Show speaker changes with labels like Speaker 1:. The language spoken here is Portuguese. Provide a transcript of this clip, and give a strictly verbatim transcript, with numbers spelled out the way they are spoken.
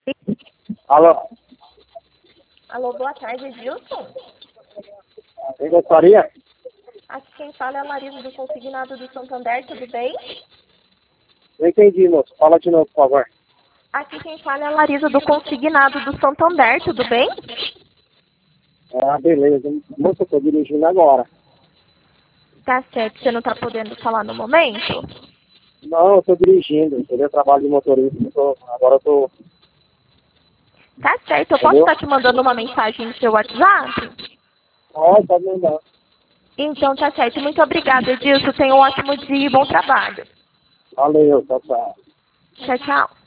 Speaker 1: Alô,
Speaker 2: Alô, boa tarde, Edilson.
Speaker 1: quem gostaria?
Speaker 2: Aqui quem fala é a Larissa do Consignado do Santander, tudo bem?
Speaker 1: Não entendi, moço. Fala de novo, por favor.
Speaker 2: Aqui quem fala é a Larissa do Consignado do Santander, tudo bem?
Speaker 1: Ah, beleza. Moço, eu tô dirigindo agora.
Speaker 2: Tá certo, você não tá podendo falar no momento?
Speaker 1: Não, eu tô dirigindo, entendeu? Trabalho de motorista. Eu tô- agora eu tô...
Speaker 2: Tá certo, eu posso
Speaker 1: Entendeu?
Speaker 2: estar te mandando uma mensagem no seu WhatsApp?
Speaker 1: Pode, pode mandar.
Speaker 2: Então tá certo, muito obrigada, Edilson. Tenha um ótimo dia e bom trabalho.
Speaker 1: Valeu, tchau, tchau.
Speaker 2: Tchau, tchau.